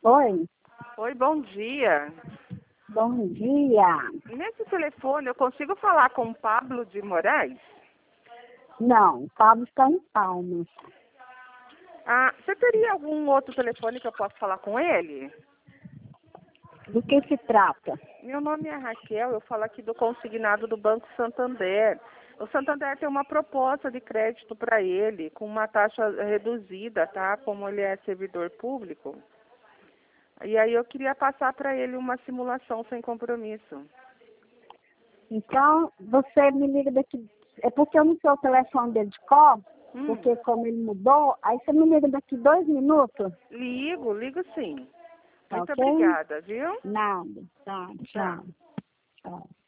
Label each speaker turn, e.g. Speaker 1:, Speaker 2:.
Speaker 1: Oi,
Speaker 2: Oi, bom dia.
Speaker 1: bom dia.
Speaker 2: Nesse telefone eu consigo falar com o Pablo de Moraes?
Speaker 1: Não, o Pablo está em Palmas.
Speaker 2: Ah, você teria algum outro telefone que eu possa falar com ele?
Speaker 1: Do que se trata?
Speaker 2: Meu nome é Raquel, eu falo aqui do consignado do Banco Santander. O Santander tem uma proposta de crédito para ele, com uma taxa reduzida, tá? Como ele é servidor público. E aí eu queria passar para ele uma simulação sem compromisso.
Speaker 1: Então, você me liga daqui. É porque eu não sei o telefone dele de cor, porque
Speaker 2: Hum,
Speaker 1: como ele mudou, aí você me liga daqui 2 minutos,
Speaker 2: ligo sim.
Speaker 1: tá
Speaker 2: Muito
Speaker 1: ok?
Speaker 2: obrigada, viu?
Speaker 1: Nada, tá,
Speaker 2: Tchau.
Speaker 1: tchau. Tchau.